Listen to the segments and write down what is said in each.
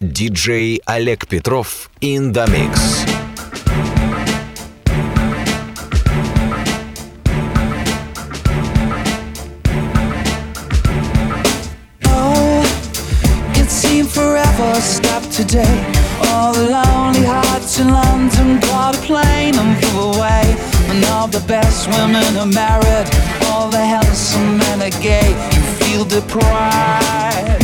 DJ Олег Петров in the mix. Forever stopped today. All the lonely hearts in London caught a plane and flew away. And all the best women are married, all the handsome men are gay. You feel deprived.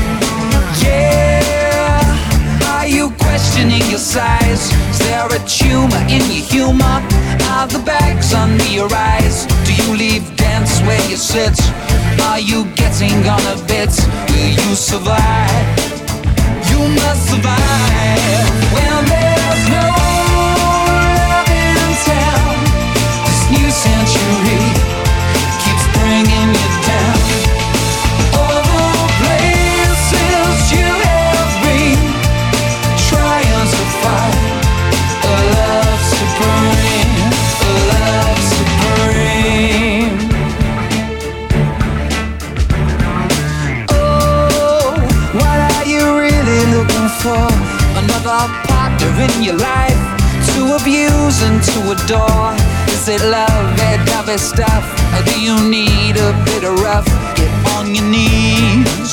Yeah, are you questioning your size? Is there a tumor in your humor? Are the bags under your eyes? Do you leave dance where you sit? Are you getting on a bit? Will you survive? You must survive when there's no love in town. This new century keeps bringing you down. All the places you have been, trying to find a love supreme, a love supreme. Oh, what are you really looking for? Another partner in your life to abuse and to adore? Is it lovey-dovey stuff, or do you need a bit of rough? Get on your knees.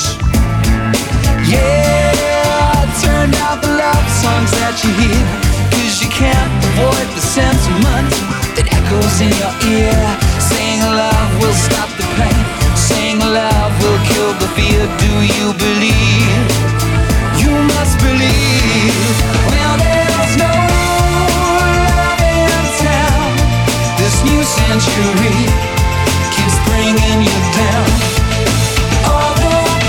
Yeah, turn out the love songs that you hear, 'cause you can't avoid the sentiment that echoes in your ear. Saying love will stop the pain, saying love will kill the fear. Do you believe? You must believe. Well, there's no love in town. This new century keeps bringing you down. All the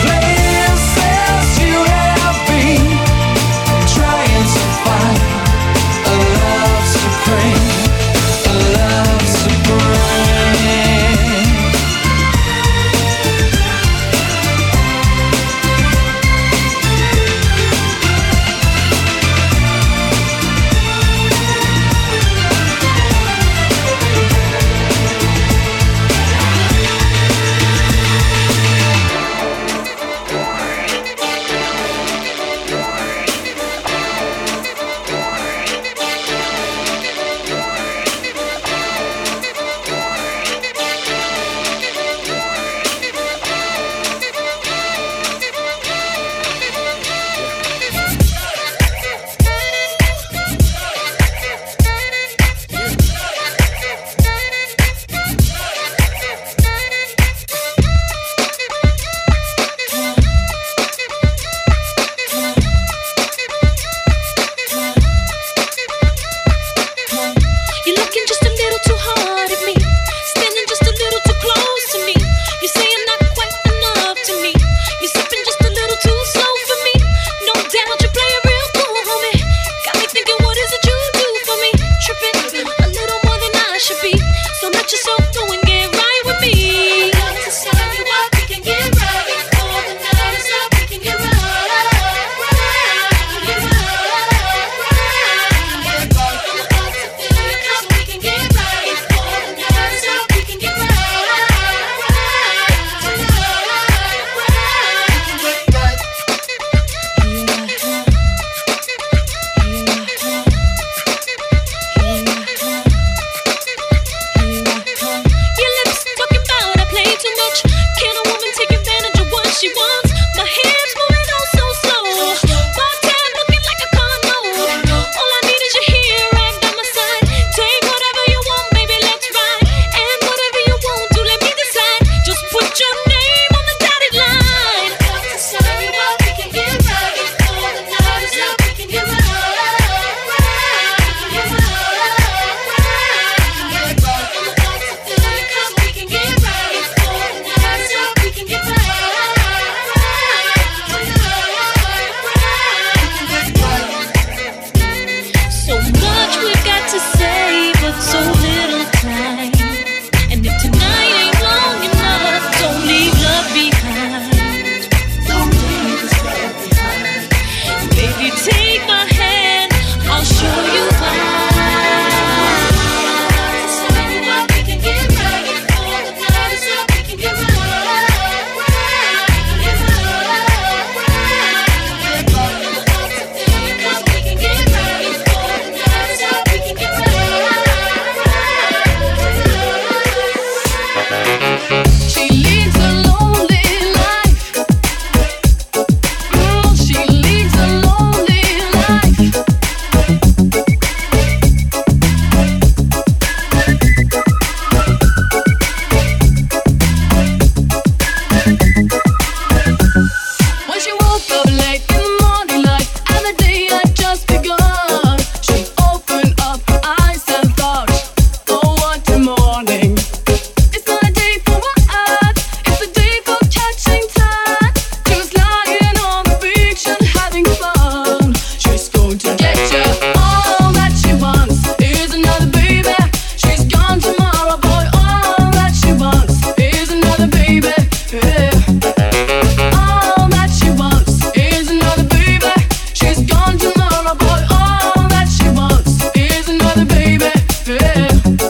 late in the morning light, and the day had just begun. She opened up her eyes and thought, oh, what a morning. It's not a day for what? It's a day for catching time. She was lying on the beach and having fun. She's going to get you. All that she wants is another baby. She's gone tomorrow, boy. All that she wants is another baby. Yeah. All that she wants is another baby. She's gone tomorrow, boy. All that she wants is another baby. Yeah.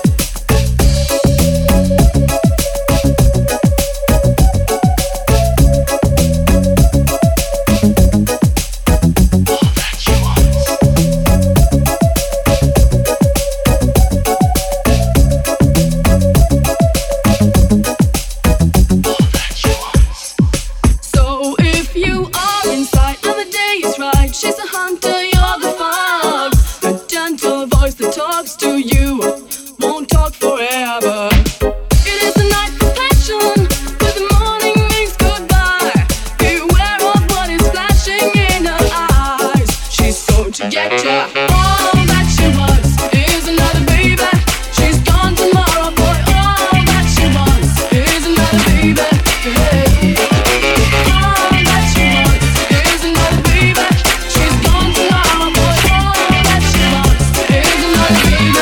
So if you are inside and the day is right, she's a hunter, you're the fox. A gentle voice that talks to you won't talk forever. It is the night for passion, but the morning means goodbye. Beware of what is flashing in her eyes. She's going to get ya. All that she wants is another baby. She's gone tomorrow, boy. All that she wants is another baby. Yeah. All that she wants is another baby. She's gone tomorrow, boy. All that she wants is another baby.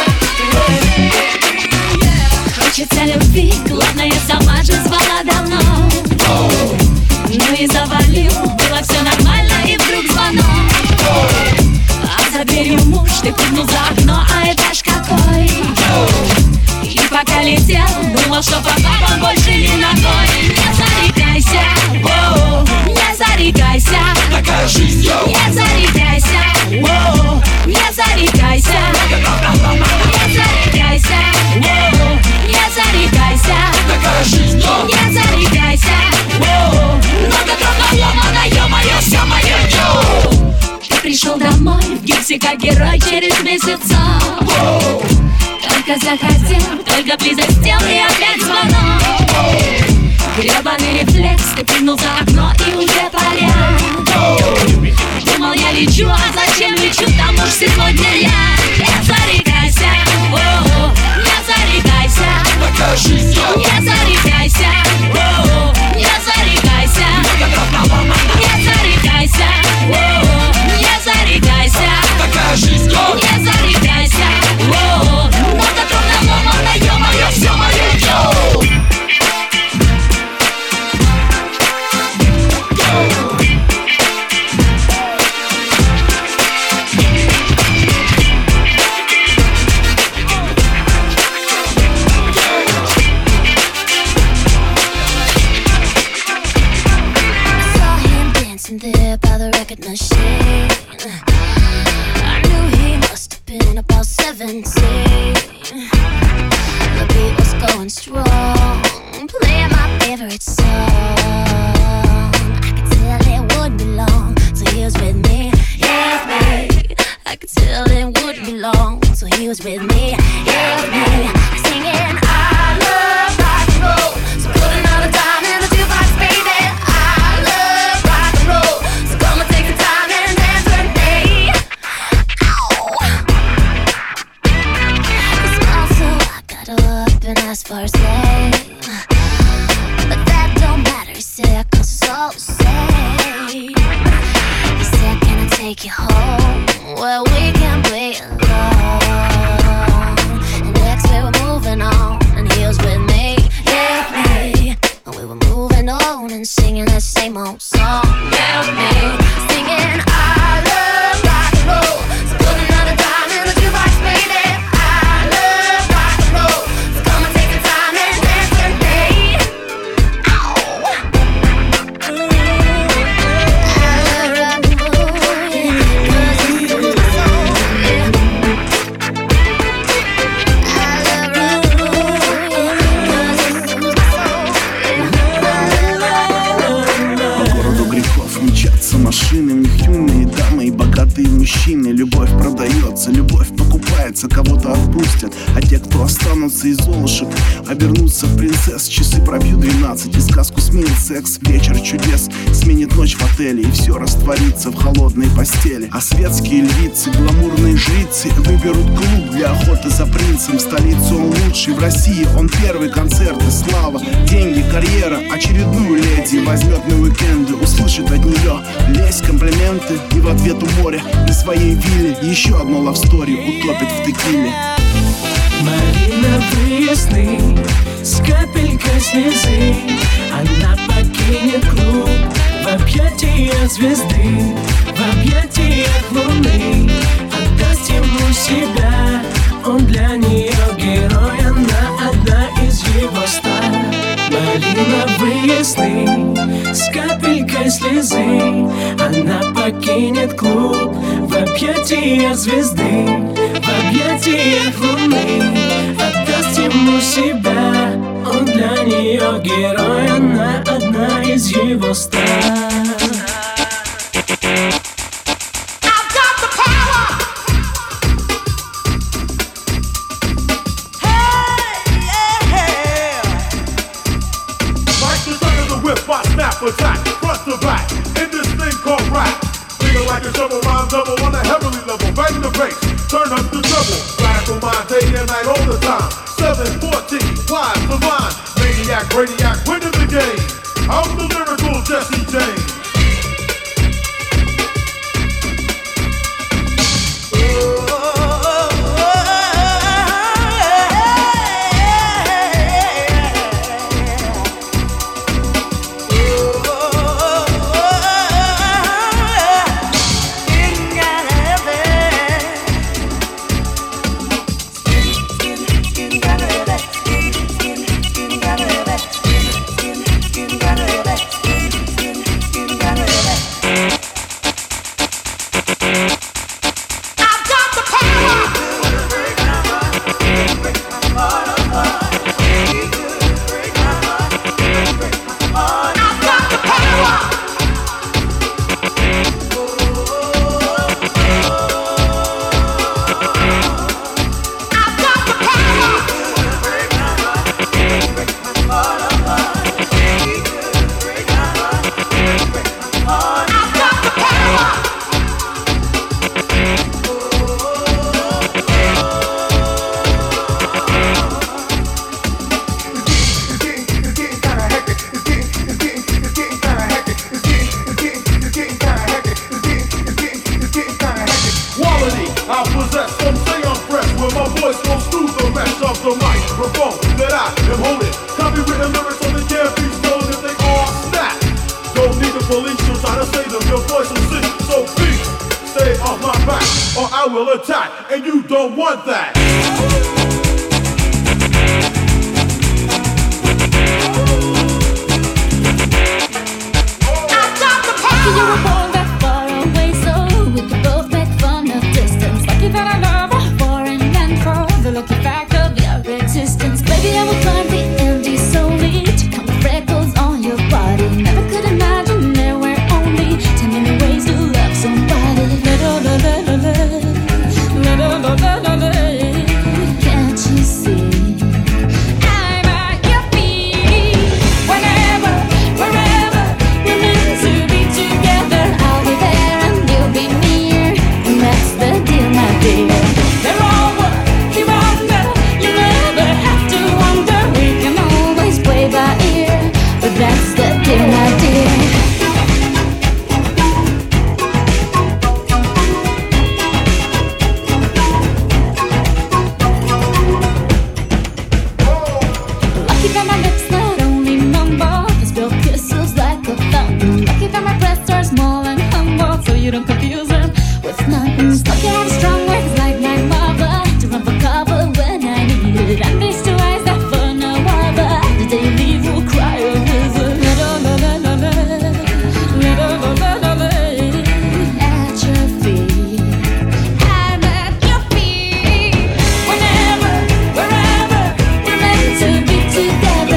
Хочется любви, главное, сама же звала давно. Ну и завалил, было все нормально, и вдруг звонок. А за дверью муж, ты прыгнул за окно, а этаж какой. И пока летел, думал, что попал он больше ни ногой. Не зарекайся, воу, не зарекайся, Такая жизнь, йоу. не зарекайся, воу, не зарекайся, не зарекайся, воу, не зарекайся, Такая жизнь, йоу. не зарекайся, воу. Много трудно ломано, ё-моё, всё моё, йоу. Ты пришел домой в гипсе как герой через месяца. Только захотел, только близость тел и опять звонок. Гребаный рефлекс, ты прыгнул за окно и уже пора. Думал, я лечу, а зачем лечу, там уж сегодня я. Не зарекайся, о, не зарекайся, Такая жизнь, йоу. не зарекайся, о, не зарекайся, не зарекайся, о, не зарекайся, Такая жизнь, йоу. не зарекайся, о, много трудно ломано, ё-моё, всё моё, йоу. Saw him dancing there by the record machine. I knew he must have been about 17. The beat was going strong, playing my favorite song. I could tell it wouldn't be long till he was with me, yeah, me. I could tell it wouldn't be long till he was with me, yeah, me. Singing, I love rock and roll, so put another dime in the jukebox, baby. I love rock and roll, so come and take the time and dance with me. Ow. He smiled, so I got up and asked for his name, but that don't matter, he said, 'cause it's all the same. машины, в них юные дамы и богатые мужчины. Любовь продается, любовь покупается, кого-то отпустят, а те, кто останутся из золушек, обернутся в принцесс. Часы пробьют 12, и сказку сменит секс. Вечер чудес сменит ночь в отеле, и все растворится в холодной постели. А светские львицы, гламурные жрицы выберут клуб для охоты за принцем. В столице он лучший, в России он первый. Концерты, слава, деньги, карьера. Очередную леди возьмет на уикенды, услышит от нее лезть, комплименты, и в ответ у моря на своей вилле еще одно лавстори утопит в текиле. Малиновые сны с капелькой слезы. Она покинет клуб в объятиях звезды, в объятиях луны. Отдаст ему себя, он для нее герой, она одна из его ста. Малиновые сны с капелькой слезы. Она покинет клуб в объятиях звезды, в объятиях луны. Отдаст ему себя, он для нее герой, она одна из его ста. Attack, front to back, in this thing called rap. Feeling like a shovel, rhyme double on a heavenly level. Bang the bass, turn up the treble. Radical mind, day and night, all the time. 714, wise, divine, maniac, radiac, winning the game. I'm the lyrical Jesse James.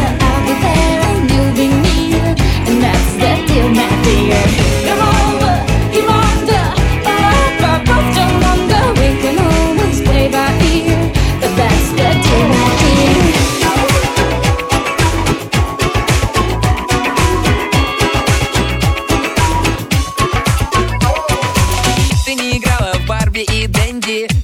You're over.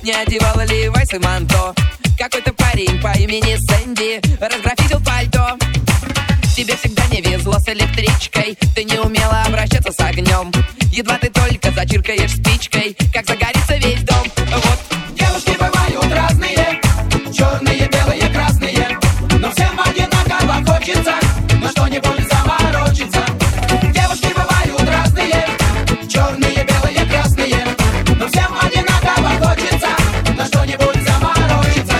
Не одевала ли Вайс и манто? Какой-то парень по имени Сэнди разграфитил пальто. Тебе всегда не везло с электричкой, ты не умела обращаться с огнем. Едва ты только зачиркаешь спичкой, как загорится весь дом. Вот. Девушки бывают разные, черные, белые, красные, но всем одинаково хочется на что-нибудь заморочиться. Девушки бывают разные, черные, белые, красные, но всем одинаково хочется на что-нибудь заморочиться.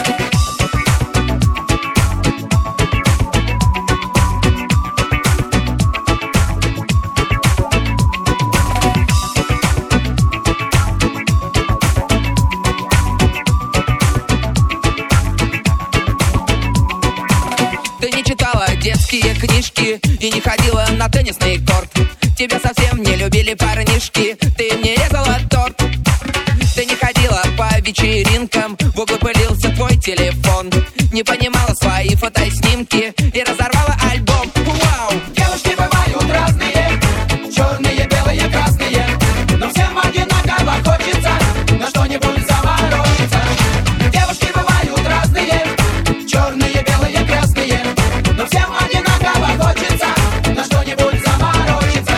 Ты не читала детские книжки и не ходила на теннисный корт. Тебя совсем не любили парнишки, ты им не резала торт. Ты не ходила по вечеринкам, в углу пылился твой телефон. Не понимала свои фотоснимки и разорвала альбом. Вау! Девушки бывают разные, черные, белые, красные, но всем одинаково хочется на что-нибудь заморочиться. Девушки бывают разные, черные, белые, красные, но всем одинаково хочется на что-нибудь заморочиться.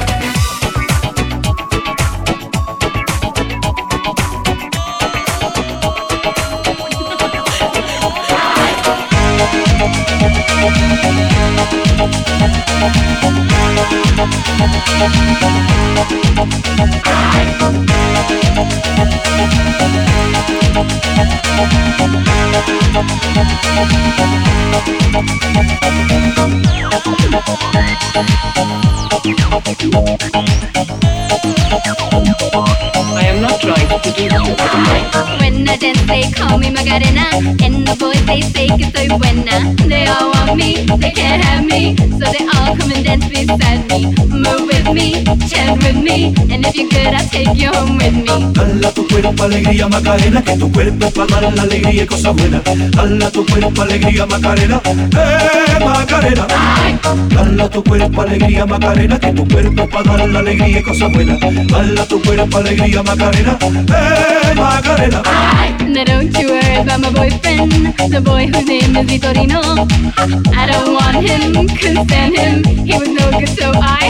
I am not trying to do you. When I dance they call me Macarena, and the boys they say que soy buena. They all want me, they can't have me, so they all come and dance beside me. Move with me, chant with me, and if you're good I'll take you home with me. Dala tu cuerpo alegría Macarena, que tu cuerpo es para dar la alegría y cosas buenas. Dala tu cuerpo alegría Macarena, Macarena. Dala tu cuerpo alegría Macarena, que tu cuerpo es para dar la alegría y cosas buenas. Dala tu cuerpo alegría Macarena, Macarena. Now don't you worry about my boyfriend, the boy whose name is Vitorino. I don't want him, couldn't stand him, he was no good so I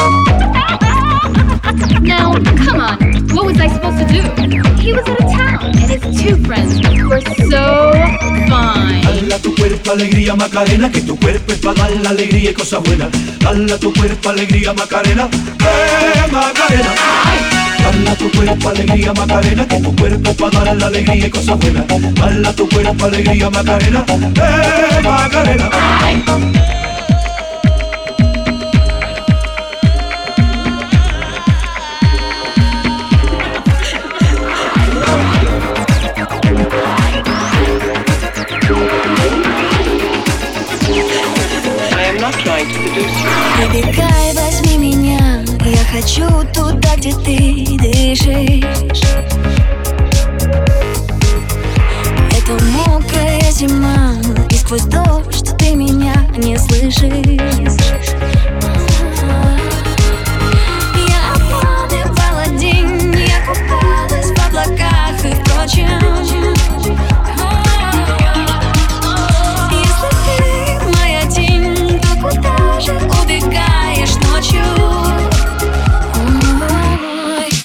Now, come on, what was I supposed to do? He was out of town, and his two friends were so fine. Dala tu cuerpo alegría Macarena, que tu cuerpo es para dar la alegría y cosas buenas. Dala tu cuerpo alegría Macarena, Macarena. Dala tu cuerpo alegría Macarena, que tu cuerpo es para dar la alegría y cosas buenas. Dala tu cuerpo alegría Macarena, Macarena. Прибегай, возьми меня, я хочу туда, где ты дышишь. Это мокрая зима, и сквозь дождь ты меня не слышишь. Я отматывала день, я купалась в облаках и впрочем. Если ты моя тень, то куда же убегаешь ночью? Ой,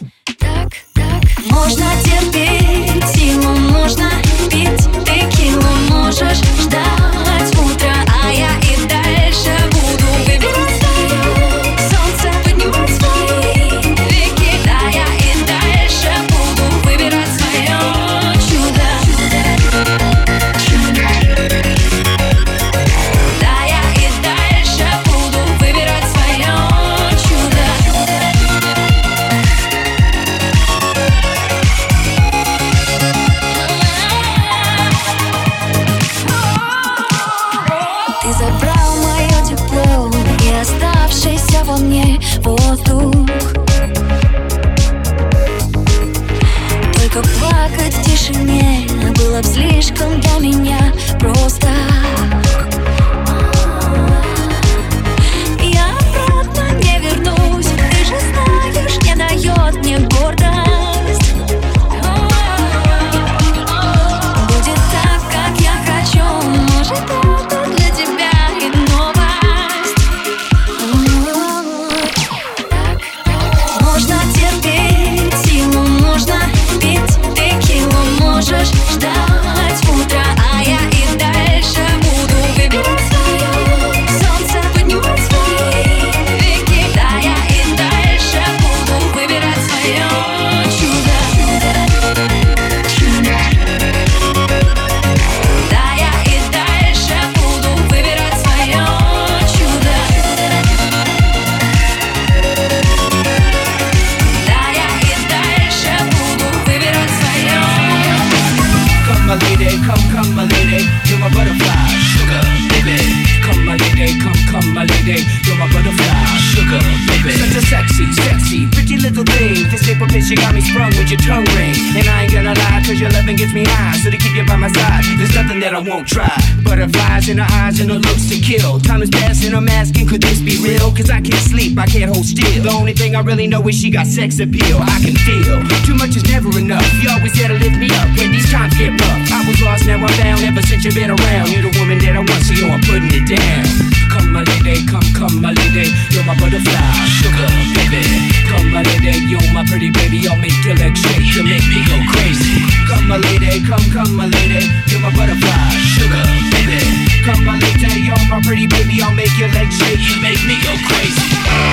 lean. This paper bitch, you got me sprung with your tongue ring. And I ain't gonna lie, cause your loving gets me high. So to keep you by my side, there's nothing that I won't try. Butterflies in her eyes and her looks to kill. Time is passing, I'm asking, could this be real? Cause I can't sleep, I can't hold still. The only thing I really know is she got sex appeal. I can feel, too much is never enough. You always there to lift me up when these times get rough. I was lost, now I'm found, ever since you've been around. You're the woman that I want, so yo, I'm putting it down. Come my lady, come my lady. You're my butterfly, sugar, baby. Come my lady, you're my pretty baby. I'll make your legs shake, you make me go crazy. Come my lady, come my lady. You're my butterfly, sugar, baby. Come my lady, you're my pretty baby. I'll make your legs shake, you make me go crazy.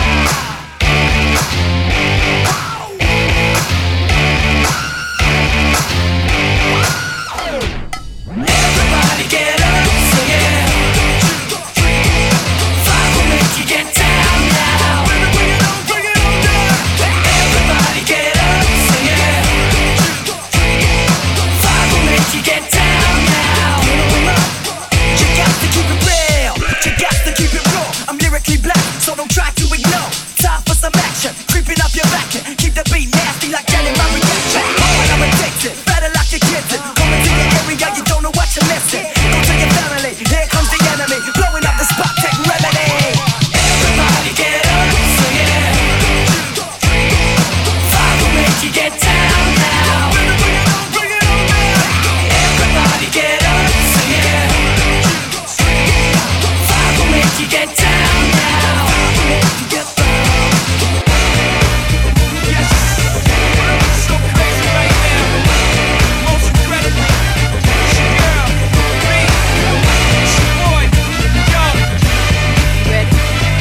Everybody get up, sing it. Fire will make you get down now. Bring it on down. Everybody get up, sing it. Fire will make you get down now. You got to keep it real, you got to keep it raw. I'm lyrically black, so don't try to ignore. Time for some action, creeping up your back. Keep the beat nasty like that in my reaction. When I'm addicted, better lock your kids in. Coming to your area, you don't know what you're missing. Go to your family, here comes the enemy. Blowing up the spot, take remedy. Everybody get up, sing it. Fire will make you get down now. Bring it on down. Everybody get up, sing it. Fire will make you get down now. Get down. Yes. So crazy right now. Most incredibly. It's your girl, me. It's your boy, yo. Ready?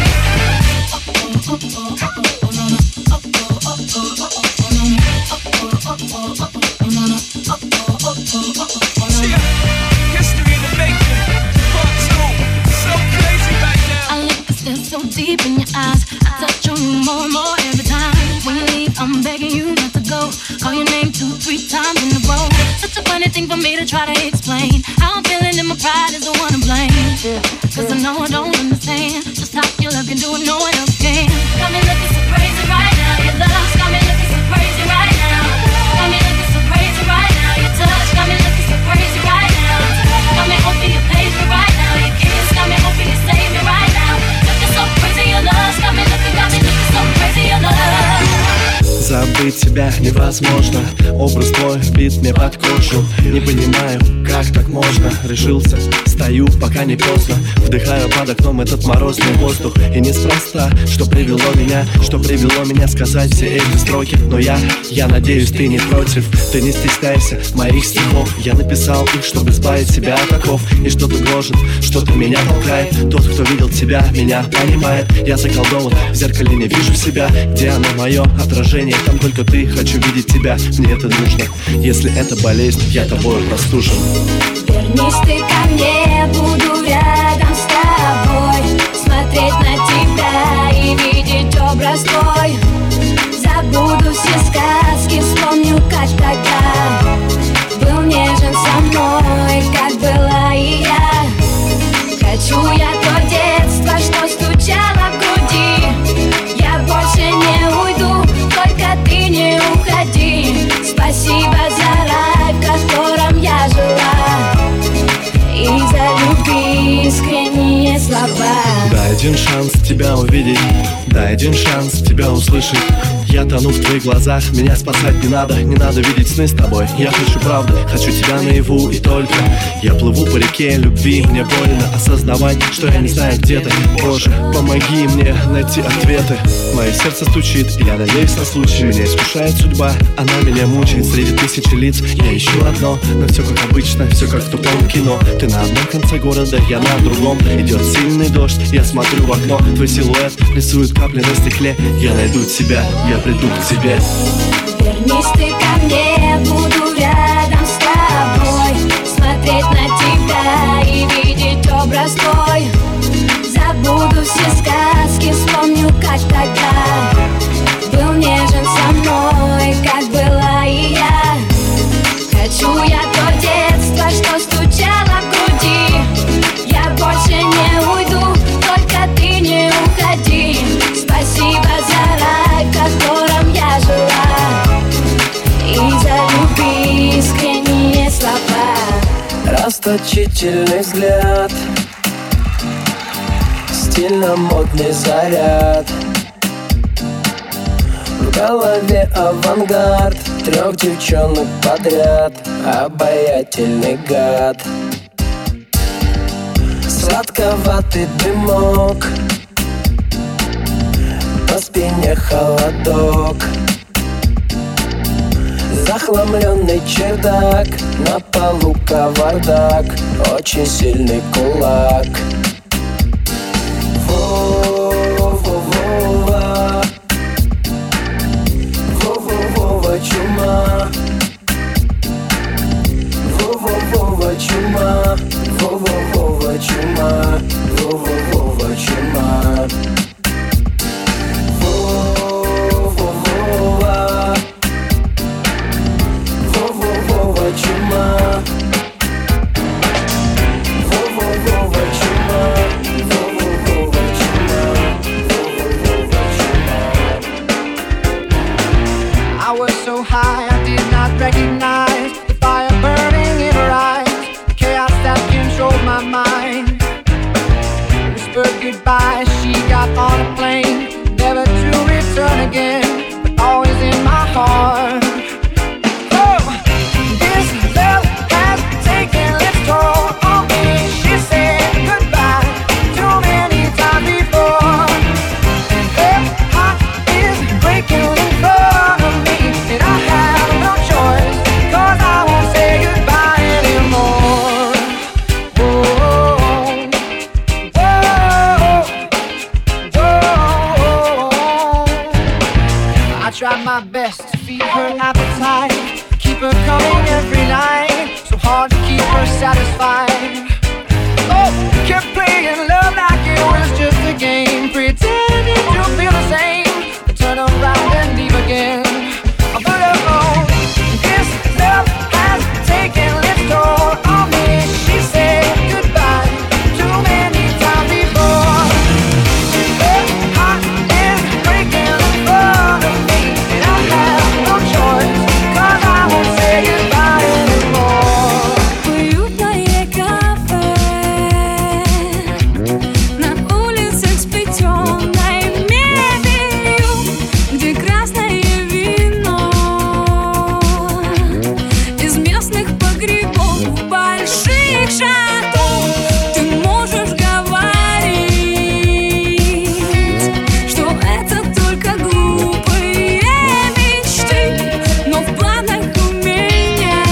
History in the making. Part 2. So crazy right now. I look and stare so deep in your eyes. I touch on you more and more every time. When you leave, I'm begging you not to go. Call your name 2-3 times in a row. Such a funny thing for me to try to explain. How I'm feeling and my pride is the one to blame. Cause I know I don't understand just how your love can do it, no one else can. Got me looking so crazy right now. Your love's got me looking so crazy right now. Got me looking so crazy right now. Your touch got me looking so crazy right now. Got me hoping you page me right now. Your kiss got me hoping you save me right now. Looking so crazy, your love's got me looking so crazy, your love. Забыть тебя невозможно. Образ твой вбит мне под кожу. Не понимаю, как так можно. Решился, стою, пока не поздно. Вдыхаю под окном этот морозный воздух. И неспроста, что привело меня сказать все эти строки. Но я надеюсь, ты не против. Ты не стесняйся моих стихов. Я написал их, чтобы избавить себя от оков. И что-то гложет, что-то меня толкает. Тот, кто видел тебя, меня понимает. Я заколдован, в зеркале не вижу себя. Где оно мое отражение? Там только ты, хочу видеть тебя. Мне это нужно. Если это болезнь, я тобою простужен. Вернись ты ко мне, буду рядом с тобой. Смотреть на тебя и видеть образ твой. Забуду все сказки, вспомню, как тогда был нежен со мной, как была и я. Хочу я то детство, что стучало в груди. Я больше не уйду, только ты не уходи. Спасибо за рай, в котором я жила, и за любви искренние слова. Дай один шанс тебя увидеть, дай один шанс тебя услышать. Я тону в твоих глазах, меня спасать не надо видеть сны с тобой. Я хочу правды, хочу тебя наяву и только. Я плыву по реке любви, мне больно осознавать, что я не знаю, где ты. Боже, помоги мне найти ответы. Мое сердце стучит, и я надеюсь на случай. Меня искушает судьба, она меня мучает. Среди тысячи лиц я ищу одно, но все как обычно, все как в тупом кино. Ты на одном конце города, я на другом. Идет сильный дождь, я смотрю в окно. Твой силуэт рисует капли на стекле. Я найду тебя, я приду к тебе. Вернись ты ко мне, буду рядом с тобой. Смотреть на тебя и видеть образ твой. Забуду все сказки, вспомню, как тогда был нежен со мной, как была и я. Хочу я то детство, что стучало в груди. Я больше не уйду, только ты не уходи. Спасибо за рай, в котором я жила. Расточительный взгляд, стильно-модный заряд, в голове авангард, 3 девчонок подряд, обаятельный гад. Сладковатый дымок, по спине холодок, захламленный чердак, на полу кавардак, очень сильный кулак. Во-во-вова, во-во-вова чума, во-во-вова чума, во-во-вова чума, во-во-вова чума. Во-во-вова, во-во-вова чума, во-во-вова чума, во-во-вова чума, во-во-вова чума. I was so high I did not recognize the fire burning in her eyes, the chaos that controlled my mind. Whispered goodbye, she got on a plane, never to return again, but always in my heart. Oh, this love has taken its toll on me. She said goodbye too many times before, and her heart is breaking in front of me, and I have no choice, 'cause I won't say goodbye anymore. Whoa, whoa, whoa. I tried my best to feed her appetite, keep her coming every night, so hard to keep her satisfied. Oh, kept playing love like it was just a game, pretending to feel the same, then turn around and leave again. But alone, this love has taken its toll on me. She said goodbye too many times before. Her heart is breaking in front of me, and I have no choice, 'cause I won't say goodbye anymore. Уютное кафе на улицах с плетеной мебелью, где красное вино из местных погребов в больших шато. Ты можешь говорить, что это только глупые мечты, но в планах у меня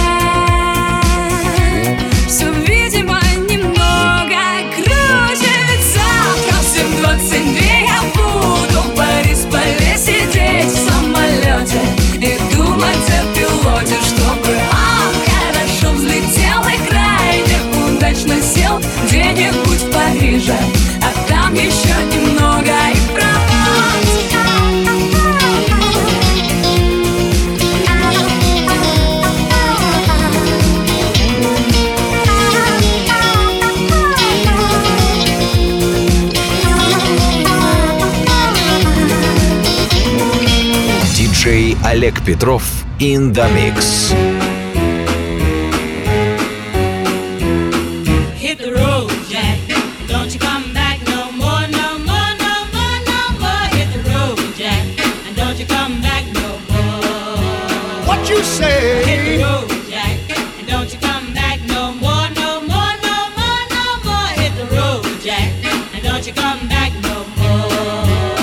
все, видимо, немного крутится. Завтра в 7:22 я буду в Борисполе сидеть в самолете и думать о пилоте, чтобы он хорошо взлетел и крайне удачно сел где-нибудь в Париже, а там еще немного и Прованс. Диджей Олег Петров in the mix. Hit the road, Jack. Don't you come back no more, no more, no more, no more. Hit the road, Jack. And don't you come back no more. What you say? Hit the road, Jack. And don't you come back no more, no more, no more, no more. Hit the road, Jack. And don't you come back no more.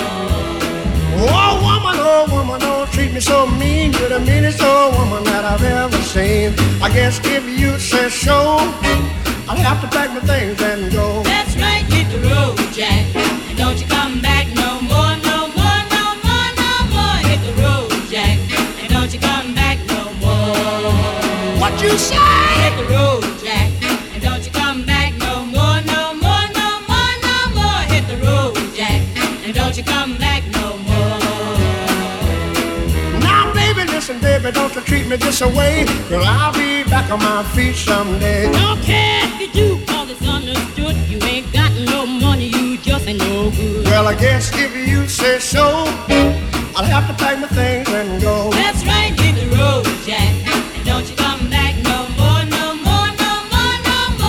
Oh woman, don't treat me so mean. You're the meanest old woman that I've ever seen. I guess if you say so, I'll have to pack my things and go. That's right, hit the road, Jack. And don't you come back no more, no more, no more, no more. Hit the road, Jack. And don't you come back no more. What you say? Hit the road, Jack. And don't you come back no more, no more, no more, no more. Hit the road, Jack. And don't you come back no more. Now baby, listen baby, don't you treat me this away, 'cause I'll be back on my feet someday. Don't care if you do, all it's understood. You ain't got no money, you just ain't no good. Well, I guess if you say so, I'll have to pack my things and go. That's right, hit the road, Jack. And don't you come back no more, no more, no more, no more.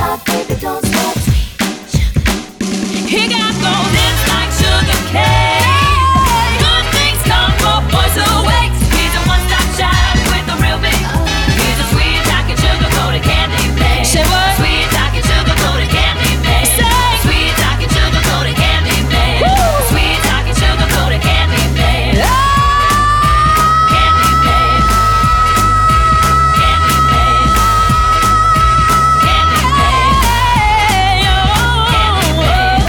stop, baby, don't stop. He got gold lips like sugar cane. Good things come for boys who wait. He's a one-stop shop with a real big. He's a sweet talking sugar-coated candy place. Say what? Sweet talking sugar-coated candy place. Sweet talking sugar-coated candy place. Sweet talking sugar-coated candy place. Candy place. Candy place. Candy place. Candy place.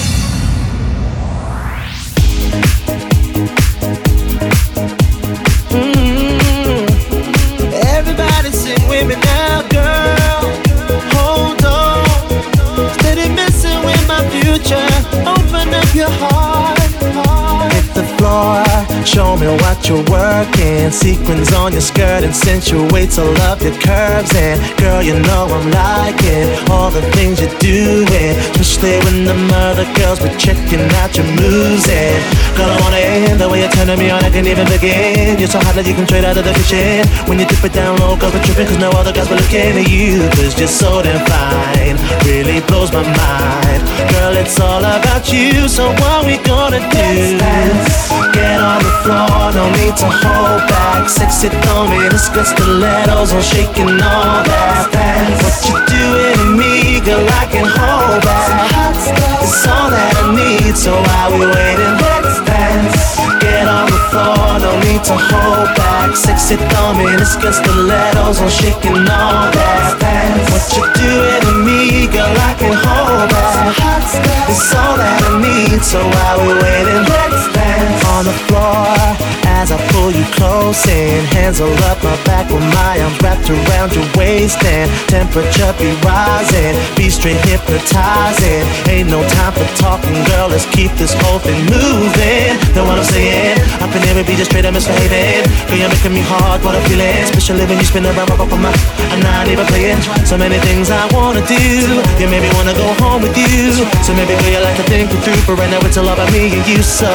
Everybody sing with me now, girl. Hold on. Steady messing with my future. Open up your heart. Hit the floor. Show me what you're working. Sequins on your skirt accentuates all of your curves. And girl, you know I'm liking all the things you're doing. Especially when the other girls were checking out your moves. And girl, I wanna end the way you're turning me on. I can't even begin. You're so hot that you can trade out of the kitchen. When you dip it down low, girl, we're tripping. Cause no other guys were looking at you. Cause you're so damn fine. Really blows my mind. Girl, it's all about you. So what we gonna do? Get on the floor, no need to hold back. Sexy throw me, discuss stilettos on shaking all that. What you doing to me, girl, I can hold back. It's all that I need, so while we waiting, let's dance. Get on the floor, no need to hold back. Sexy throw me, discuss stilettos on shaking all that. What you doing to me, girl, I can hold back. It's all that I need, so while we waiting, let's dance. On the floor, as I pull you close in, hands all up my back with my arms wrapped around your waist. And temperature be rising, be straight hypnotizing. Ain't no time for talking, girl, let's keep this whole thing moving. Know what I'm saying? Up in here, be just straight up misbehaving. Girl, you're making me hard, what I'm feeling. Especially when you spin around, rock up on my, I'm not even playing. So many things I wanna do. You maybe wanna go home with you. So maybe girl, you like to think it through. But right now it's all about me and you, so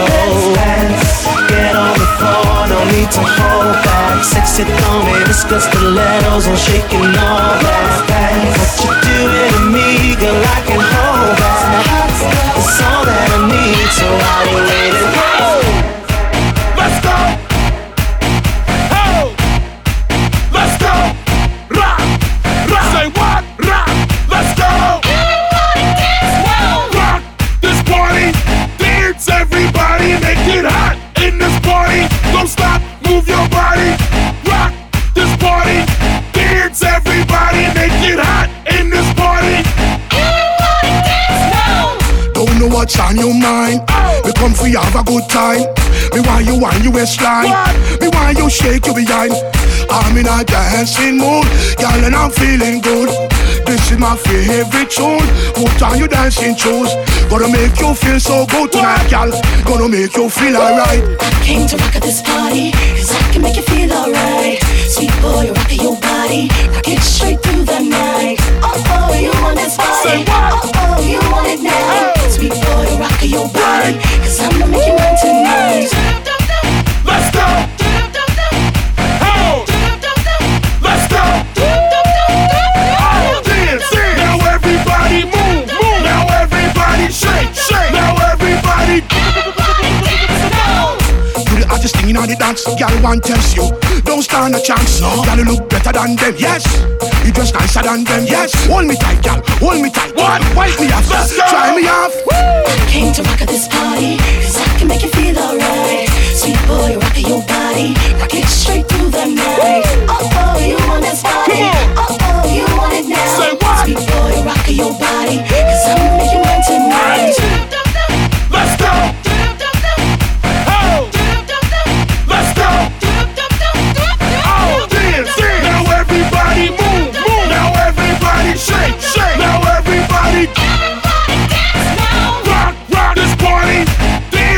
get on the floor, no need to hold back. Sexy throw me, discuss stilettos on shaking all that. What you doing to me, girl, I can hold back. It's all that I need, so while we waiting, Let's go! Ho! Let's go! Rock! Rock! Say what? Rock! Let's go! Rock this party! Dance everybody! Make it hot in this party! Don't stop! Move your body! Rock this party! Dance everybody! Make it hot in this party! Don't know what's on your mind. We come for you have a good time. Me want you on your waistline. Me want you shake your behind. I'm in a dancing mood, girl, and I'm feeling good. This is my favorite tune. Put on your dancing shoes. Gonna make you feel so good tonight, girl. Gonna make you feel alright. I came to rock at this party, cause I can make you feel alright. Sweet boy, you're rocking your body, rock it straight through the night. Oh, you want this body? Oh, you want it now? Sweet boy, you're rocking your body, cause I'm gonna make you mine tonight. Let's go! Ho! Let's go! Oh, dance! Now everybody move! Now everybody shake! Now everybody Do the hottest thing in the dance, girl, want test you. Don't stand a chance, no. Girl, you look better than them, yes. You dress nicer than them, yes. Hold me tight, girl, hold me tight. What? Wipe me off, try me off. I came to rock at this party, cause I can make you feel alright. Sweet boy, rocking your body, rock it straight through the night. Oh, you want this body? Oh, you want it now? Say what? Sweet boy, rocking your body, cause I'm gonna make you mine tonight. Let's go! Ho! Let's go! Oh, dance! Now everybody move! Now everybody shake! Now everybody rock this party!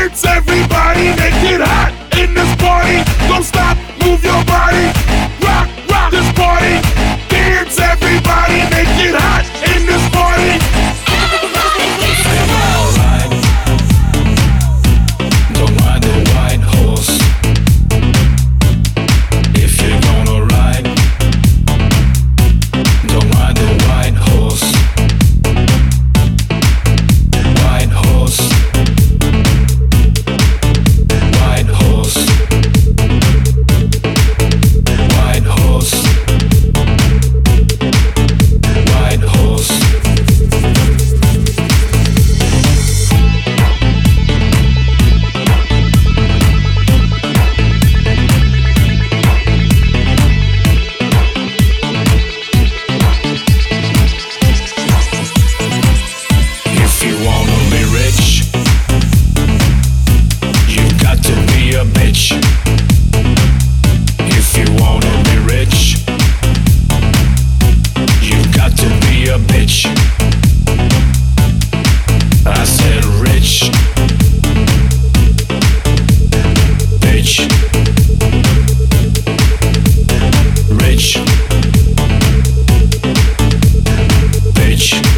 bitch.